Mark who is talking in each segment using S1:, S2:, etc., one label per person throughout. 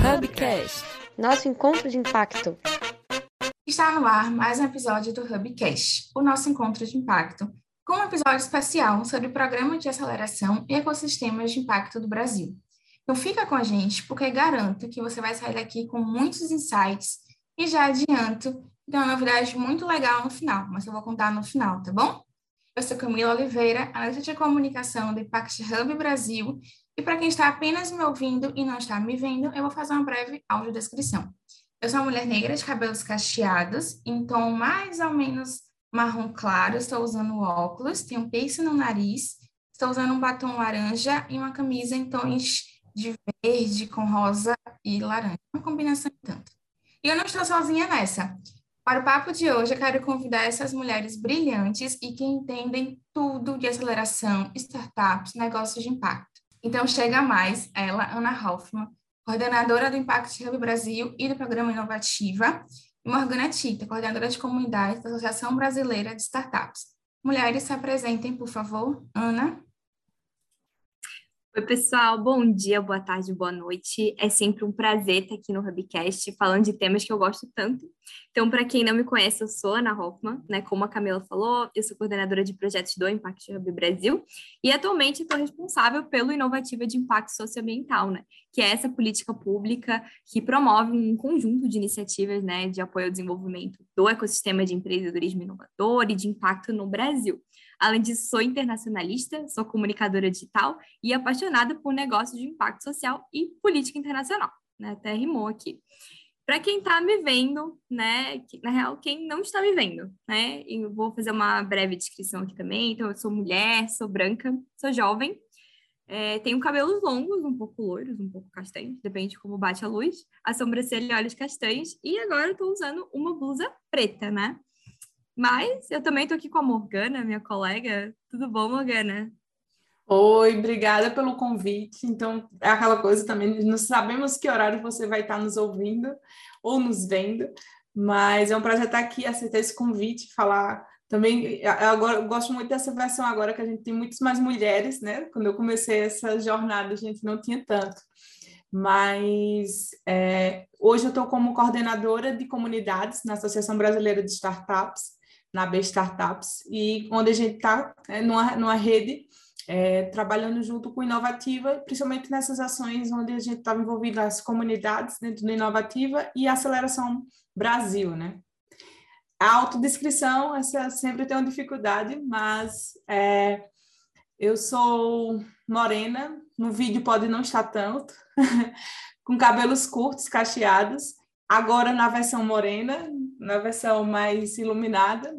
S1: Hubcast, nosso encontro de impacto.
S2: Está no ar mais um episódio do Hubcast, o nosso encontro de impacto, com um episódio especial sobre o Programa de Aceleração e Ecossistemas de Impacto do Brasil. Então fica com a gente, porque garanto que você vai sair daqui com muitos insights e já adianto que tem uma novidade muito legal no final, mas eu vou contar no final, tá bom? Eu sou Camila Oliveira, analista de comunicação do Impact Hub Brasil, e para quem está apenas me ouvindo e não está me vendo, eu vou fazer uma breve audiodescrição. Eu sou uma mulher negra de cabelos cacheados, em tom mais ou menos marrom claro, estou usando óculos, tenho um piercing no nariz, estou usando um batom laranja e uma camisa em tons de verde com rosa e laranja, uma combinação tanto. E eu não estou sozinha nessa. Para o papo de hoje, eu quero convidar essas mulheres brilhantes e que entendem tudo de aceleração, startups, negócios de impacto. Então, chega mais ela, Ana Hoffman, coordenadora do Impact Hub Brasil e do Programa Inovativa, e Morgana Tita, coordenadora de comunidade da Associação Brasileira de Startups. Mulheres, se apresentem, por favor. Ana.
S3: Oi, pessoal, bom dia, boa tarde, boa noite. É sempre um prazer estar aqui no Hubcast falando de temas que eu gosto tanto. Então, para quem não me conhece, eu sou Ana Hoffman, né? Como a Camila falou, eu sou coordenadora de projetos do Impact Hub Brasil e atualmente estou responsável pelo Inovativa de Impacto Socioambiental, né? Que é essa política pública que promove um conjunto de iniciativas, né, de apoio ao desenvolvimento do ecossistema de empreendedorismo inovador e de impacto no Brasil. Além disso, sou internacionalista, sou comunicadora digital e apaixonada por negócios de impacto social e política internacional, né? Até rimou aqui. Para quem está me vendo, né? Na real, quem não está me vendo, né? Eu vou fazer uma breve descrição aqui também. Então, eu sou mulher, sou branca, sou jovem, tenho cabelos longos, um pouco loiros, um pouco castanhos, depende de como bate a luz, a sobrancelha e olhos castanhos, e agora estou usando uma blusa preta, né? Mas eu também estou aqui com a Morgana, minha colega. Tudo bom, Morgana?
S4: Oi, obrigada pelo convite. Então, é aquela coisa também, não sabemos que horário você vai estar nos ouvindo ou nos vendo, mas é um prazer estar aqui, aceitar esse convite, falar também. Agora, eu gosto muito dessa versão agora que a gente tem muitas mais mulheres, né? Quando eu comecei essa jornada, a gente não tinha tanto. Mas hoje eu estou como coordenadora de comunidades na Associação Brasileira de Startups, na B Startups, e onde a gente está numa rede trabalhando junto com Inovativa, principalmente nessas ações onde a gente estava envolvido as comunidades dentro do Inovativa e a Aceleração Brasil, né? A autodescrição, essa sempre tem uma dificuldade, mas eu sou morena, no vídeo pode não estar tanto, com cabelos curtos, cacheados, agora na versão morena, na versão mais iluminada,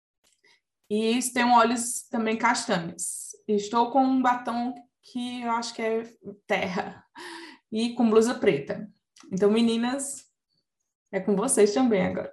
S4: e tenho olhos também castanhos. Estou com um batom que eu acho que é terra, e com blusa preta. Então, meninas, é com vocês também agora.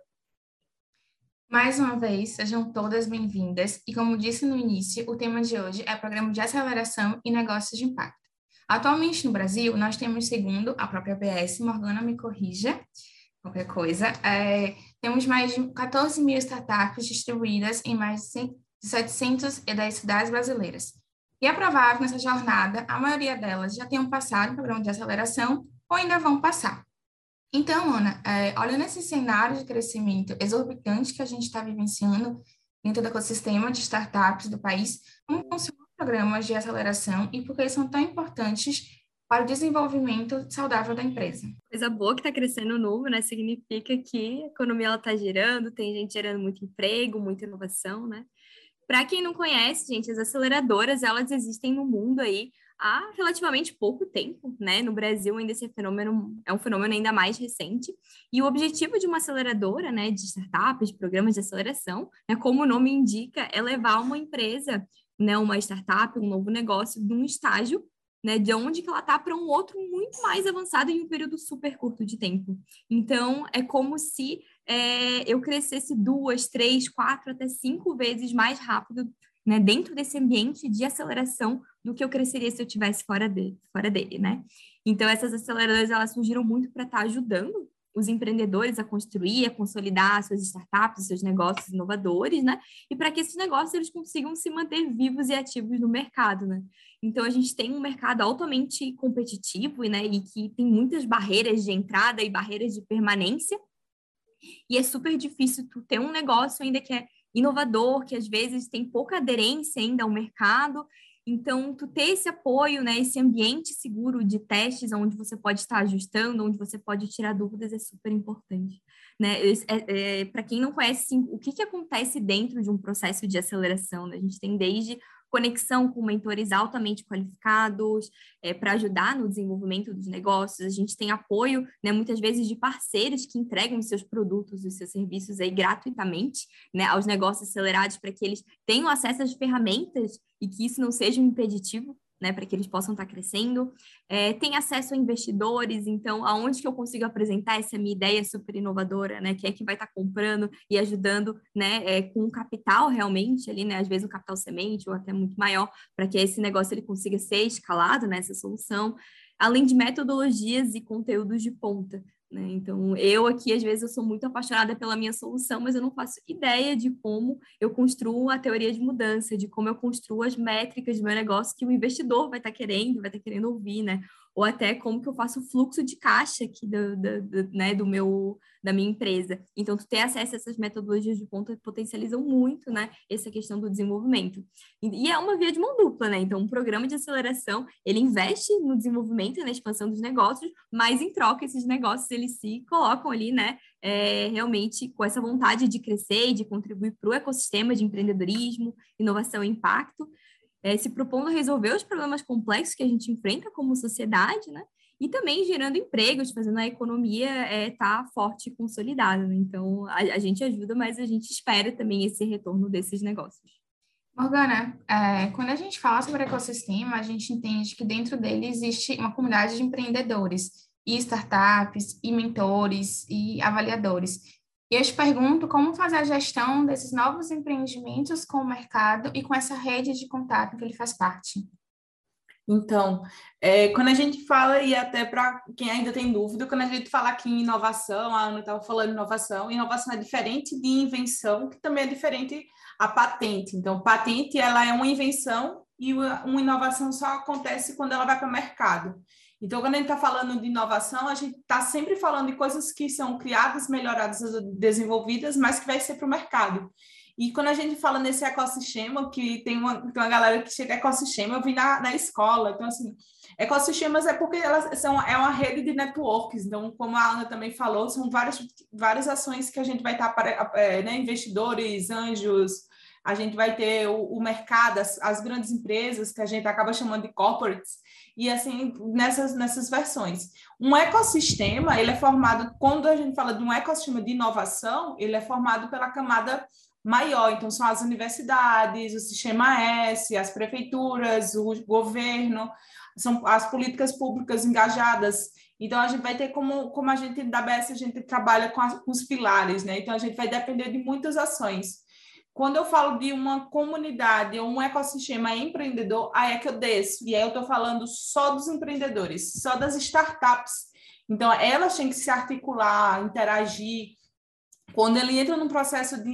S2: Mais uma vez, sejam todas bem-vindas. E como disse no início, o tema de hoje é Programa de Aceleração e Negócios de Impacto. Atualmente no Brasil, nós temos, segundo a própria ABS, Morgana me corrija, qualquer coisa, temos mais de 14 mil startups distribuídas em mais de 710 cidades brasileiras. E é provável que nessa jornada, a maioria delas já tenham passado o programa de aceleração ou ainda vão passar. Então, Ana, olhando esse cenário de crescimento exorbitante que a gente está vivenciando dentro do ecossistema de startups do país, como funcionam os programas de aceleração e por que eles são tão importantes para o desenvolvimento saudável da empresa?
S3: Coisa boa que está crescendo novo, né? Significa que a economia está girando, tem gente gerando muito emprego, muita inovação, né? Para quem não conhece, gente, as aceleradoras, elas existem no mundo aí há relativamente pouco tempo, né? No Brasil ainda esse fenômeno é um fenômeno ainda mais recente. E o objetivo de uma aceleradora, né, de startups, de programas de aceleração, né, como o nome indica, é levar uma empresa, né, uma startup, um novo negócio, de um estágio, né, de onde que ela está para um outro muito mais avançado em um período super curto de tempo. Então, é como se eu crescesse 2, 3, 4, até 5 vezes mais rápido, né, dentro desse ambiente de aceleração do que eu cresceria se eu estivesse fora dele, né? Então, essas aceleradoras, elas surgiram muito para estar ajudando os empreendedores a construir, a consolidar suas startups, seus negócios inovadores, né? E para que esses negócios eles consigam se manter vivos e ativos no mercado, né? Então, a gente tem um mercado altamente competitivo, né? E que tem muitas barreiras de entrada e barreiras de permanência. E é super difícil tu ter um negócio ainda que é inovador, que às vezes tem pouca aderência ainda ao mercado. Então, tu ter esse apoio, né, esse ambiente seguro de testes, onde você pode estar ajustando, onde você pode tirar dúvidas, é super importante, né? Para quem não conhece, assim, o que acontece dentro de um processo de aceleração, né? A gente tem desde conexão com mentores altamente qualificados para ajudar no desenvolvimento dos negócios. A gente tem apoio, né, muitas vezes, de parceiros que entregam os seus produtos, os seus serviços aí gratuitamente, né, aos negócios acelerados para que eles tenham acesso às ferramentas e que isso não seja um impeditivo, né, para que eles possam estar crescendo. Tem acesso a investidores, então, aonde que eu consigo apresentar essa minha ideia super inovadora, né, quem é que vai estar comprando e ajudando, né, com um capital realmente ali, né, às vezes um capital semente ou até muito maior, para que esse negócio ele consiga ser escalado nessa solução, além de metodologias e conteúdos de ponta, né? Então, eu aqui, às vezes, eu sou muito apaixonada pela minha solução, mas eu não faço ideia de como eu construo a teoria de mudança, de como eu construo as métricas do meu negócio que o investidor vai estar querendo ouvir, né? Ou até como que eu faço o fluxo de caixa aqui né, da minha empresa. Então, tu ter acesso a essas metodologias de ponta potencializam muito, né, essa questão do desenvolvimento. E é uma via de mão dupla, né? Então, um programa de aceleração, ele investe no desenvolvimento e na expansão dos negócios, mas em troca, esses negócios, eles se colocam ali, né, realmente com essa vontade de crescer e de contribuir para o ecossistema de empreendedorismo, inovação e impacto, se propondo a resolver os problemas complexos que a gente enfrenta como sociedade, né? E também gerando empregos, fazendo a economia estar forte e consolidada, né? Então, a gente ajuda, mas a gente espera também esse retorno desses negócios.
S2: Morgana, quando a gente fala sobre ecossistema, a gente entende que dentro dele existe uma comunidade de empreendedores, e startups, e mentores, e avaliadores. E eu te pergunto como fazer a gestão desses novos empreendimentos com o mercado e com essa rede de contato que ele faz parte.
S4: Então, quando a gente fala, e até para quem ainda tem dúvida, quando a gente fala aqui em inovação, a Ana estava falando inovação é diferente de invenção, que também é diferente a patente. Então, patente, ela é uma invenção e uma inovação só acontece quando ela vai para o mercado. Então, quando a gente está falando de inovação, a gente está sempre falando de coisas que são criadas, melhoradas, desenvolvidas, mas que vai ser para o mercado. E quando a gente fala nesse ecossistema, que tem uma galera que chega ecossistema, eu vi na escola. Então, assim, ecossistemas é porque é uma rede de networks. Então, como a Ana também falou, são várias ações que a gente vai estar, né, investidores, anjos, a gente vai ter o mercado, as grandes empresas, que a gente acaba chamando de corporates, e assim, nessas versões. Um ecossistema, ele é formado, quando a gente fala de um ecossistema de inovação, ele é formado pela camada maior, então são as universidades, o sistema S, as prefeituras, o governo, são as políticas públicas engajadas. Então, a gente vai ter como a gente da ABS, a gente trabalha com os pilares, né? Então, a gente vai depender de muitas ações. Quando eu falo de uma comunidade ou um ecossistema empreendedor, aí é que eu desço. E aí eu estou falando só dos empreendedores, só das startups. Então, elas têm que se articular, interagir. Quando ele entra num processo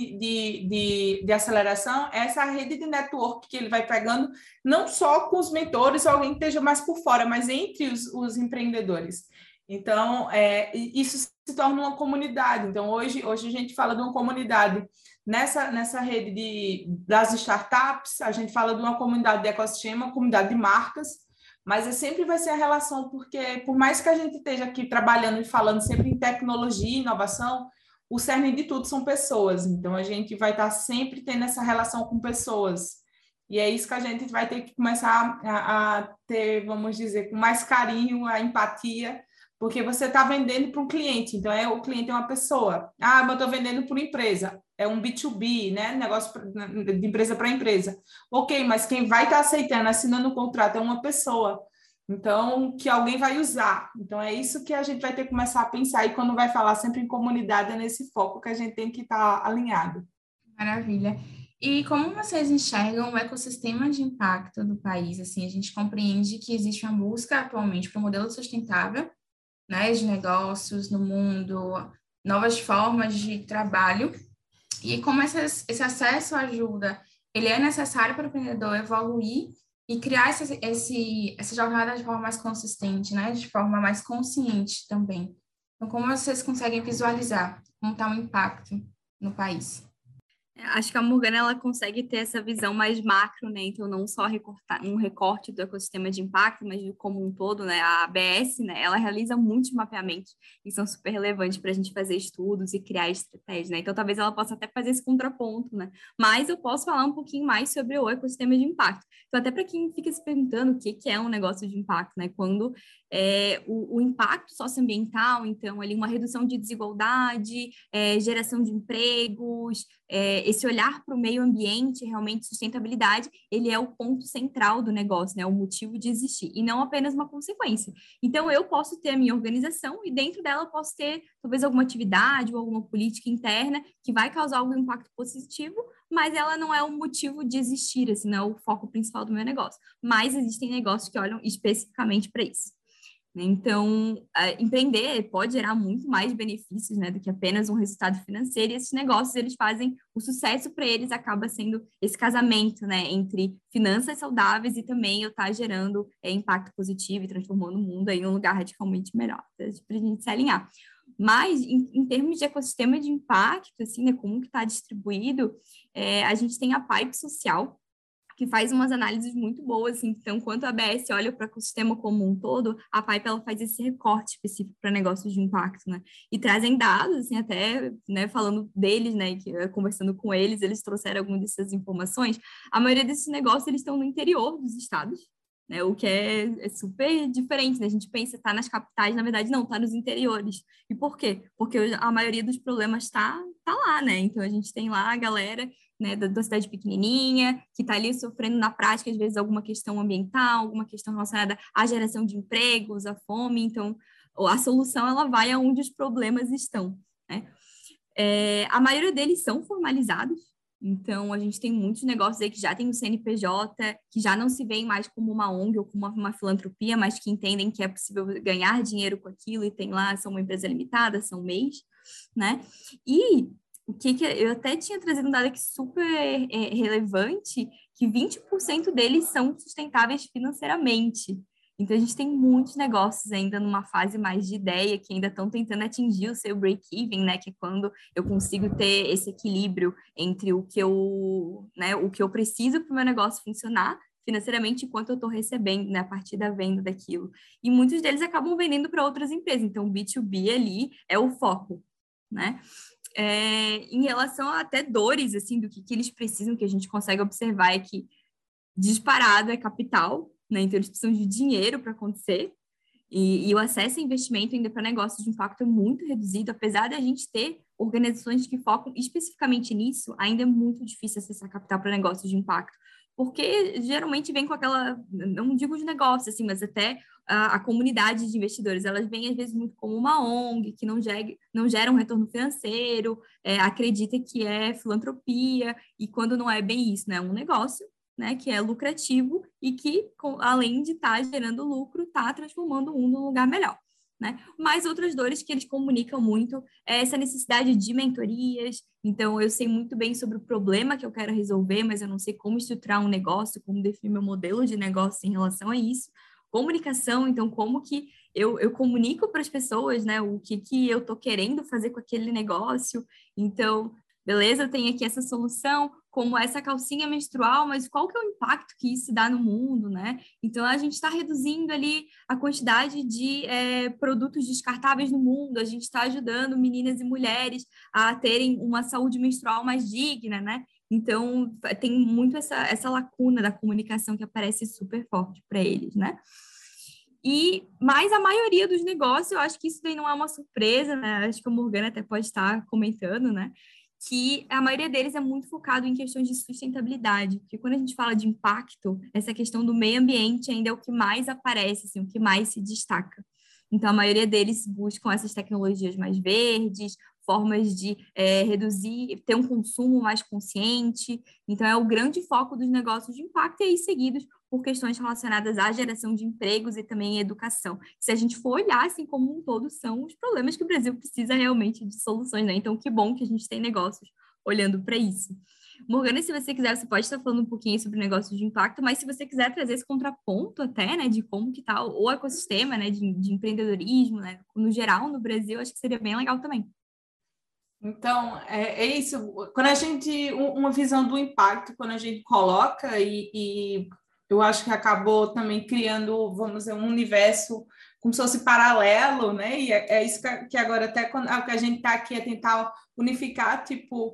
S4: de aceleração, essa rede de network que ele vai pegando, não só com os mentores ou alguém que esteja mais por fora, mas entre os empreendedores. Então, isso se torna uma comunidade. Então, hoje a gente fala de uma comunidade nessa rede das startups, a gente fala de uma comunidade de ecossistema, uma comunidade de marcas, mas sempre vai ser a relação, porque por mais que a gente esteja aqui trabalhando e falando sempre em tecnologia e inovação, o cerne de tudo são pessoas. Então, a gente vai estar sempre tendo essa relação com pessoas. E é isso que a gente vai ter que começar a ter, vamos dizer, com mais carinho, a empatia, porque você está vendendo para um cliente, então o cliente é uma pessoa. Ah, mas eu estou vendendo para uma empresa, é um B2B, né? Negócio de empresa para empresa. Ok, mas quem vai estar aceitando, assinando o contrato é uma pessoa, então que alguém vai usar. Então é isso que a gente vai ter que começar a pensar, e quando vai falar sempre em comunidade, é nesse foco que a gente tem que estar alinhado.
S2: Maravilha. E como vocês enxergam o ecossistema de impacto do país? Assim, a gente compreende que existe uma busca atualmente para um modelo sustentável, né, de negócios no mundo, novas formas de trabalho. E como esse acesso à ajuda, ele é necessário para o empreendedor evoluir e criar essa jornada de forma mais consistente, né, de forma mais consciente também. Então, como vocês conseguem visualizar como está o impacto no país?
S3: Acho que a Morgana ela consegue ter essa visão mais macro, né? Então, não só recortar um recorte do ecossistema de impacto, mas como um todo, né? A ABS, né? Ela realiza muitos mapeamentos que são super relevantes para a gente fazer estudos e criar estratégias, né? Então, talvez ela possa até fazer esse contraponto, né? Mas eu posso falar um pouquinho mais sobre o ecossistema de impacto. Então, até para quem fica se perguntando o que é um negócio de impacto, né? Quando o impacto socioambiental, então, ali uma redução de desigualdade, geração de empregos, esse olhar para o meio ambiente, realmente sustentabilidade, ele é o ponto central do negócio, né? O motivo de existir, e não apenas uma consequência. Então, eu posso ter a minha organização e dentro dela eu posso ter, talvez, alguma atividade ou alguma política interna que vai causar algum impacto positivo, mas ela não é o motivo de existir, assim, não é o foco principal do meu negócio. Mas existem negócios que olham especificamente para isso. Então, empreender pode gerar muito mais benefícios, né, do que apenas um resultado financeiro, e esses negócios, eles fazem, o sucesso para eles acaba sendo esse casamento, né, entre finanças saudáveis e também eu estar gerando impacto positivo e transformando o mundo em um lugar radicalmente melhor, para a gente se alinhar. Mas, em termos de ecossistema de impacto, assim, né, como que está distribuído, a gente tem a Pipe Social, que faz umas análises muito boas, assim. Então, quanto a ABS olha para o ecossistema como um todo, a Pipe ela faz esse recorte específico para negócios de impacto, né? E trazem dados, assim, até, né, falando deles, né, que conversando com eles, eles trouxeram algumas dessas informações. A maioria desses negócios, eles estão no interior dos estados, né? O que é super diferente, né? A gente pensa, tá nas capitais, na verdade, não, tá nos interiores. E por quê? Porque a maioria dos problemas tá lá, né? Então, a gente tem lá a galera, né, da cidade pequenininha, que está ali sofrendo na prática, às vezes, alguma questão ambiental, alguma questão relacionada à geração de empregos, à fome. Então, a solução ela vai aonde os problemas estão, né? A maioria deles são formalizados, então a gente tem muitos negócios aí que já tem o CNPJ, que já não se veem mais como uma ONG ou como uma filantropia, mas que entendem que é possível ganhar dinheiro com aquilo e tem lá, são uma empresa limitada, são MEIs, né? E o que eu até tinha trazido um dado aqui super relevante, que 20% deles são sustentáveis financeiramente. Então, a gente tem muitos negócios ainda numa fase mais de ideia, que ainda estão tentando atingir o seu break-even, né? Que é quando eu consigo ter esse equilíbrio entre o que eu preciso para o meu negócio funcionar financeiramente e quanto eu estou recebendo, né, a partir da venda daquilo. E muitos deles acabam vendendo para outras empresas. Então, o B2B ali é o foco, né? Em relação a até dores, assim, do que eles precisam, que a gente consegue observar é que disparado é capital, né? Então, eles precisam de dinheiro para acontecer. E o acesso a investimento ainda para negócios de impacto é muito reduzido, apesar de a gente ter organizações que focam especificamente nisso, ainda é muito difícil acessar capital para negócios de impacto, porque geralmente vem com aquela, não digo de negócio, assim, mas até a comunidade de investidores, elas vêm às vezes muito como uma ONG, que não gera um retorno financeiro, acredita que é filantropia, e quando não é bem isso, né? É um negócio, né, que é lucrativo e que, além de estar gerando lucro, está transformando o mundo num lugar melhor, né? Mas outras dores que eles comunicam muito é essa necessidade de mentorias. Então, eu sei muito bem sobre o problema que eu quero resolver, mas eu não sei como estruturar um negócio, como definir meu modelo de negócio em relação a isso. Comunicação, então, como que eu comunico para as pessoas, né, o que eu estou querendo fazer com aquele negócio. Então, beleza, eu tenho aqui essa solução, como essa calcinha menstrual, mas qual que é o impacto que isso dá no mundo, né? Então, a gente está reduzindo ali a quantidade de produtos descartáveis no mundo, a gente está ajudando meninas e mulheres a terem uma saúde menstrual mais digna, né? Então, tem muito essa lacuna da comunicação que aparece super forte para eles, né? Mas a maioria dos negócios, eu acho que isso daí não é uma surpresa, né? Acho que o Morgana até pode estar comentando, né? Que a maioria deles é muito focado em questões de sustentabilidade, porque quando a gente fala de impacto, essa questão do meio ambiente ainda é o que mais aparece, assim, o que mais se destaca. Então, a maioria deles buscam essas tecnologias mais verdes, formas de reduzir, ter um consumo mais consciente. Então, é o grande foco dos negócios de impacto, e aí seguidos por questões relacionadas à geração de empregos e também educação. Se a gente for olhar, assim, como um todo, são os problemas que o Brasil precisa realmente de soluções, né? Então, que bom que a gente tem negócios olhando para isso. Morgana, se você quiser, você pode estar falando um pouquinho sobre negócios de impacto, mas se você quiser trazer esse contraponto até, né, de como que tá o ecossistema, né, de empreendedorismo, né, no geral, no Brasil, acho que seria bem legal também.
S4: Então, é isso. Quando a gente, uma visão do impacto, quando a gente coloca, e eu acho que acabou também criando, vamos dizer, um universo como se fosse paralelo, né? E é isso que agora, até quando a gente está aqui é tentar unificar, tipo,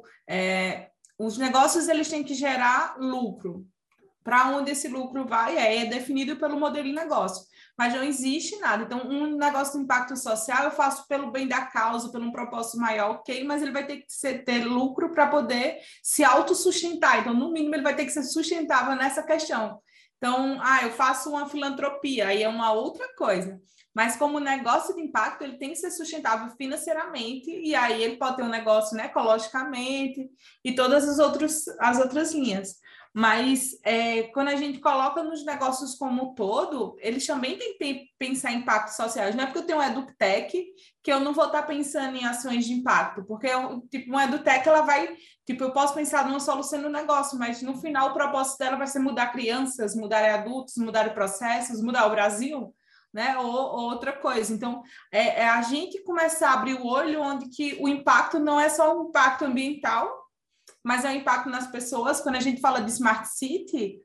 S4: os negócios eles têm que gerar lucro. Para onde esse lucro vai é definido pelo modelo de negócio, mas não existe nada. Então, um negócio de impacto social eu faço pelo bem da causa, pelo um propósito maior, ok, mas ele vai ter que ter lucro para poder se autossustentar. Então, no mínimo, ele vai ter que ser sustentável nessa questão. Então, eu faço uma filantropia, aí é uma outra coisa. Mas como negócio de impacto, ele tem que ser sustentável financeiramente, e aí ele pode ter um negócio, né, ecologicamente, e todas as outras linhas. Mas quando a gente coloca nos negócios como um todo, eles também têm que pensar em impactos sociais. Não é porque eu tenho um EduTech que eu não vou estar pensando em ações de impacto, porque tipo, uma EduTech, ela vai... Tipo, eu posso pensar numa solução no negócio, mas no final o propósito dela vai ser mudar crianças, mudar adultos, mudar processos, mudar o Brasil, né? Ou outra coisa. Então, a gente começar a abrir o olho onde que o impacto não é só um impacto ambiental, mas é um impacto nas pessoas. Quando a gente fala de Smart City,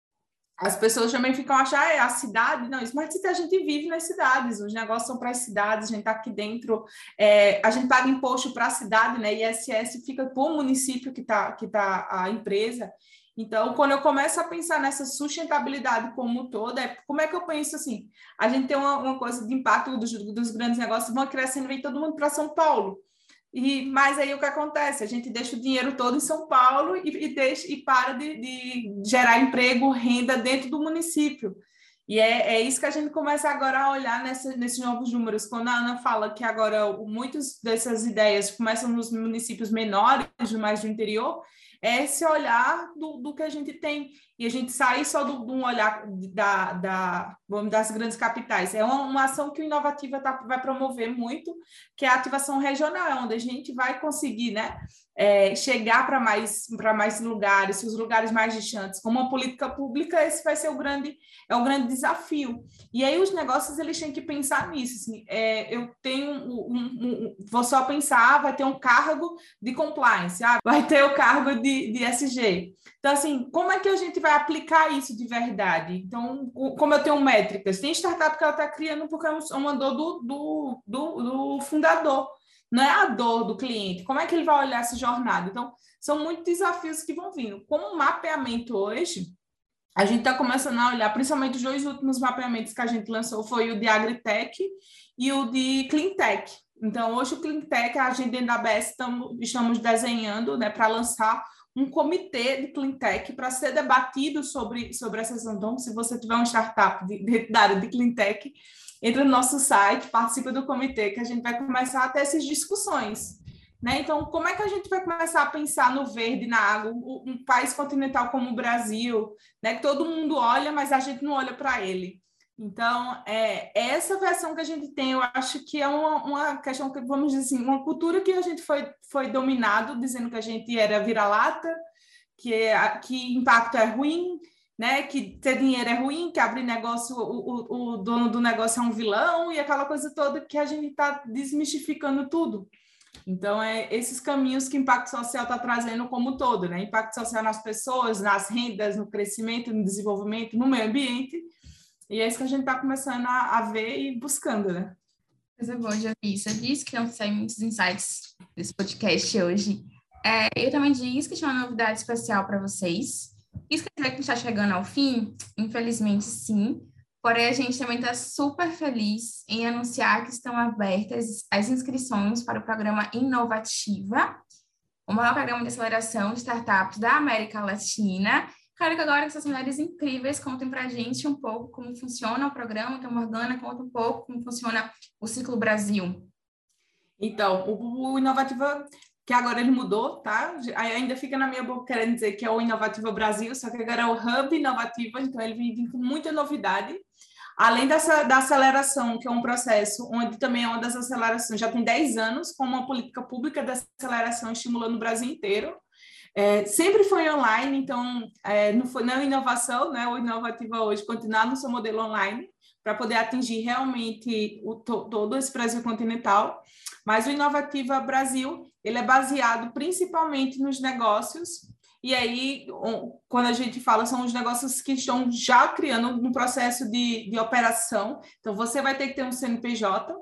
S4: as pessoas também ficam achando, é a cidade. Não, Smart City a gente vive nas cidades, os negócios são para as cidades, a gente está aqui dentro, a gente paga imposto para a cidade, né? ISS fica para o município que tá a empresa. Então, quando eu começo a pensar nessa sustentabilidade como um todo, como é que eu penso assim? A gente tem uma coisa de impacto dos grandes negócios, vão crescendo, vem todo mundo para São Paulo. Mas aí o que acontece? A gente deixa o dinheiro todo em São Paulo e para de gerar emprego, renda dentro do município. E é isso que a gente começa agora a olhar nesses novos números. Quando a Ana fala que agora muitas dessas ideias começam nos municípios menores, mais do interior, é esse olhar do que a gente tem. E a gente sai só de um olhar das grandes capitais. É uma ação que o Inovativa vai promover muito, que é a ativação regional, onde a gente vai conseguir, né, chegar para mais lugares, os lugares mais distantes. Como uma política pública, esse vai ser o grande desafio. E aí os negócios eles têm que pensar nisso. Assim, eu tenho vou só pensar, vai ter um cargo de compliance, vai ter o cargo de ESG. Então, assim, como é que a gente vai aplicar isso de verdade? Então, como eu tenho métricas, tem startup que ela está criando porque é uma dor do fundador, não é a dor do cliente. Como é que ele vai olhar essa jornada? Então, são muitos desafios que vão vindo. Como mapeamento hoje, a gente está começando a olhar, principalmente os 2 últimos mapeamentos que a gente lançou, foi o de Agritech e o de Cleantech. Então, hoje o Cleantech, a gente dentro da ABS estamos desenhando, né, para lançar um comitê de Cleantech para ser debatido sobre essa questão. Então, se você tiver uma startup da área de Cleantech, entra no nosso site, participa do comitê, que a gente vai começar a ter essas discussões. Né? Então, como é que a gente vai começar a pensar no verde, na água, um país continental como o Brasil, né? Que todo mundo olha, mas a gente não olha para ele. Então, essa versão que a gente tem, eu acho que é uma questão que, vamos dizer assim, uma cultura que a gente foi dominado, dizendo que a gente era vira-lata, que impacto é ruim, né? Que ter dinheiro é ruim, que abrir negócio, o dono do negócio é um vilão, e aquela coisa toda que a gente está desmistificando tudo. Então, esses caminhos que o impacto social está trazendo como um todo, né? Impacto social nas pessoas, nas rendas, no crescimento, no desenvolvimento, no meio ambiente. E é isso que a gente está começando a ver e buscando, né?
S2: Coisa boa, Javi. Você disse que não sai muitos insights desse podcast hoje. Eu também disse que tinha uma novidade especial para vocês. Isso quer dizer que a gente está chegando ao fim? Infelizmente, sim. Porém, a gente também está super feliz em anunciar que estão abertas as inscrições para o programa Inovativa, o maior programa de aceleração de startups da América Latina. Quero que agora essas mulheres incríveis contem para a gente um pouco como funciona o programa, que a Morgana conta um pouco como funciona o Ciclo Brasil.
S4: Então, o Inovativa que agora ele mudou, tá? Ainda fica na minha boca querendo dizer que é o Inovativa Brasil, só que agora é o Hub Inovativa, então ele vem com muita novidade. Além da aceleração, que é um processo onde também é uma das acelerações, já tem 10 anos, com uma política pública de aceleração estimulando o Brasil inteiro. Sempre foi online, então não é inovação, né? O Inovativa hoje continuar no seu modelo online, para poder atingir realmente todo esse Brasil continental. Mas o Inovativa Brasil, ele é baseado principalmente nos negócios. E aí, quando a gente fala, são os negócios que estão já criando um processo de operação. Então, você vai ter que ter um CNPJ.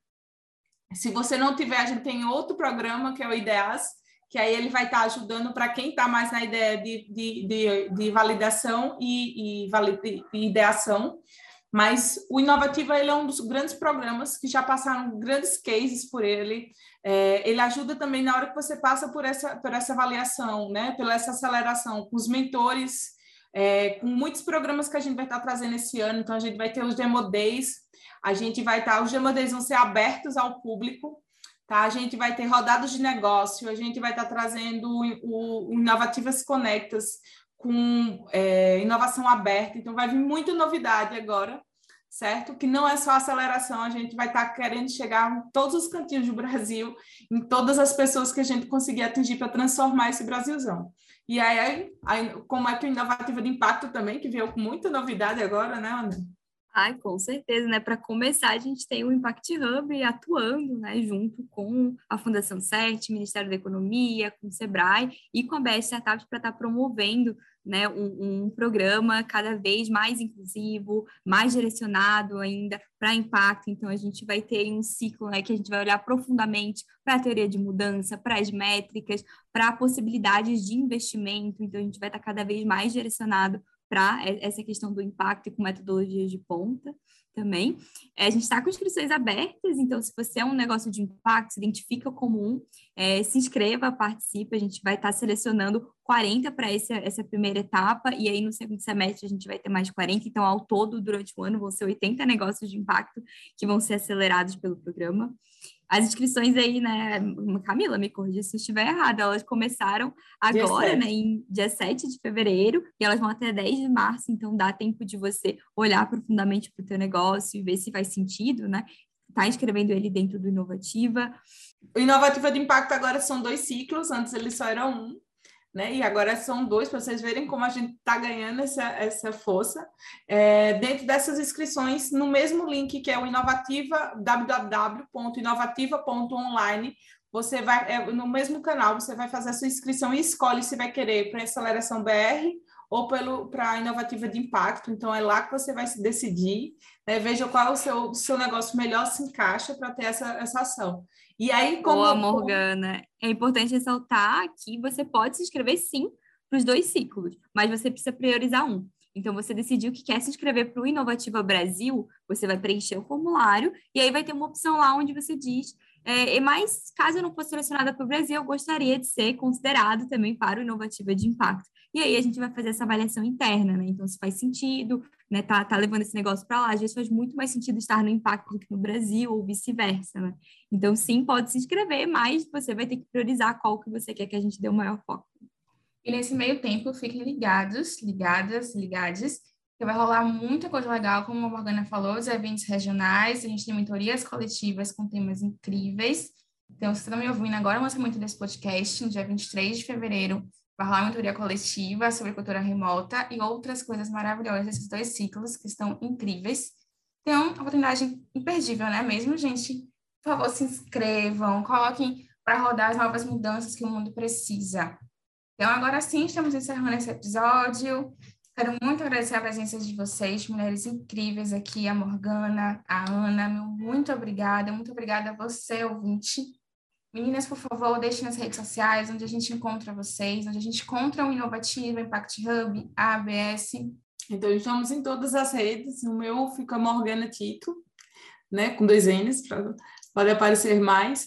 S4: Se você não tiver, a gente tem outro programa, que é o IDEAS, que aí ele vai estar ajudando para quem está mais na ideia de validação e ideação. Mas o Inovativa, ele é um dos grandes programas que já passaram grandes cases por ele. Ele ajuda também na hora que você passa por essa avaliação, né? Pela essa aceleração, com os mentores, com muitos programas que a gente vai estar trazendo esse ano. Então, a gente vai ter os Demo Days, os Demo Days vão ser abertos ao público, tá? A gente vai ter rodadas de negócio, a gente vai estar trazendo o Inovativas Conectas, com inovação aberta, então vai vir muita novidade agora, certo? Que não é só aceleração, a gente vai estar querendo chegar em todos os cantinhos do Brasil, em todas as pessoas que a gente conseguir atingir para transformar esse Brasilzão. E aí, como é que o Inovativa de Impacto também, que veio com muita novidade agora, né, Ana?
S3: Ai, com certeza, né? Para começar, a gente tem o Impact Hub atuando, né, junto com a Fundação CERT, Ministério da Economia, com o Sebrae e com a BS Startups para estar promovendo, né, um programa cada vez mais inclusivo, mais direcionado ainda para impacto. Então, a gente vai ter um ciclo, né, que a gente vai olhar profundamente para a teoria de mudança, para as métricas, para possibilidades de investimento. Então, a gente vai estar cada vez mais direcionado para essa questão do impacto e com metodologias de ponta também. A gente está com inscrições abertas, então se você é um negócio de impacto, se identifica como se inscreva, participe, a gente vai estar selecionando 40 para essa primeira etapa, e aí no segundo semestre a gente vai ter mais 40, então ao todo, durante o ano, vão ser 80 negócios de impacto que vão ser acelerados pelo programa. As inscrições aí, né, Camila, me corrija se eu estiver errada, elas começaram agora, né, em dia 7 de fevereiro, e elas vão até 10 de março, então dá tempo de você olhar profundamente para o teu negócio e ver se faz sentido, né, tá inscrevendo ele dentro do Inovativa.
S4: O Inovativa de Impacto agora são 2 ciclos, antes ele só era 1. Né? E agora são 2, para vocês verem como a gente está ganhando essa força. Dentro dessas inscrições, no mesmo link que é o Inovativa, www.inovativa.online, você vai, no mesmo canal, você vai fazer a sua inscrição e escolhe se vai querer para a Aceleração BR ou para a Inovativa de Impacto. Então, é lá que você vai se decidir, né? Veja qual o seu negócio melhor se encaixa para ter essa ação. E aí,
S3: Boa, Morgana. É importante ressaltar que você pode se inscrever, sim, para os 2 ciclos, mas você precisa priorizar um. Então, você decidiu que quer se inscrever para o Inovativa Brasil, você vai preencher o formulário e aí vai ter uma opção lá onde você diz mas caso eu não fosse selecionada para o Brasil, eu gostaria de ser considerado também para o Inovativa de Impacto. E aí a gente vai fazer essa avaliação interna, né? Então, se faz sentido, né, tá levando esse negócio para lá, às vezes faz muito mais sentido estar no Impacto do que no Brasil, ou vice-versa, né? Então, sim, pode se inscrever, mas você vai ter que priorizar qual que você quer que a gente dê o maior foco.
S2: E nesse meio tempo, fiquem ligados, ligadas, ligades, que vai rolar muita coisa legal, como a Morgana falou, os eventos regionais, a gente tem mentorias coletivas com temas incríveis. Então, se você está me ouvindo agora, o lançamento desse podcast, no dia 23 de fevereiro, vai rolar uma mentoria coletiva sobre cultura remota e outras coisas maravilhosas desses 2 ciclos que estão incríveis. Então, uma oportunidade imperdível, né mesmo, gente? Por favor, se inscrevam, coloquem para rodar as novas mudanças que o mundo precisa. Então, agora sim, estamos encerrando esse episódio. Quero muito agradecer a presença de vocês, mulheres incríveis aqui, a Morgana, a Ana, muito obrigada a você, ouvinte. Meninas, por favor, deixem nas redes sociais onde a gente encontra vocês, onde a gente encontra o Inovativa, Impact Hub, a ABS.
S4: Então, estamos em todas as redes, o meu fica Morgana Tito, né, com 2 N's, pode aparecer mais.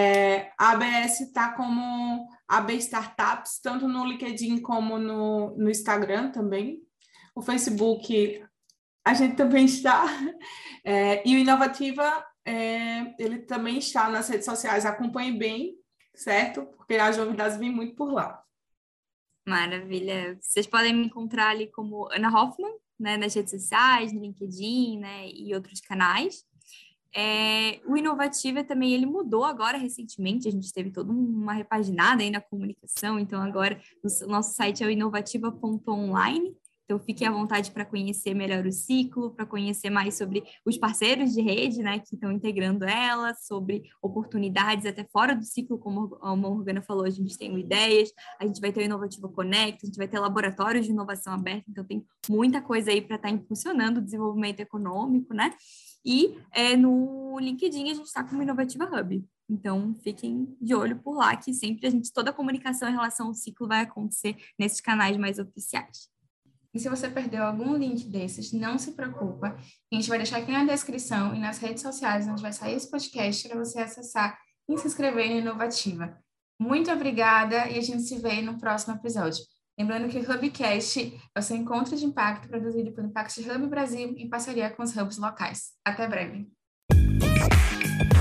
S4: A ABS está como AB Startups, tanto no LinkedIn como no Instagram também. O Facebook, a gente também está. E o Inovativa, ele também está nas redes sociais. Acompanhe bem, certo? Porque as novidades vêm muito por lá.
S3: Maravilha. Vocês podem me encontrar ali como Ana Hoffman, né, nas redes sociais, no LinkedIn, né, e outros canais. O Inovativa também, ele mudou agora recentemente, a gente teve toda uma repaginada aí na comunicação, então agora o nosso site é o inovativa.online, então fiquem à vontade para conhecer melhor o ciclo, para conhecer mais sobre os parceiros de rede, né, que estão integrando ela, sobre oportunidades até fora do ciclo, como a Morgana falou, a gente tem ideias, a gente vai ter o Inovativa Connect, a gente vai ter laboratórios de inovação aberta, então tem muita coisa aí para estar impulsionando o desenvolvimento econômico, né? E no LinkedIn a gente está como Inovativa Hub. Então, fiquem de olho por lá, que sempre toda a comunicação em relação ao ciclo vai acontecer nesses canais mais oficiais.
S2: E se você perdeu algum link desses, não se preocupa. A gente vai deixar aqui na descrição e nas redes sociais onde vai sair esse podcast para você acessar e se inscrever no Inovativa. Muito obrigada e a gente se vê no próximo episódio. Lembrando que o Hubcast é o seu encontro de impacto produzido pelo Impact Hub Brasil em parceria com os hubs locais. Até breve.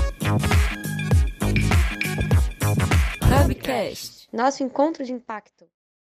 S1: Hubcast, nosso encontro de impacto.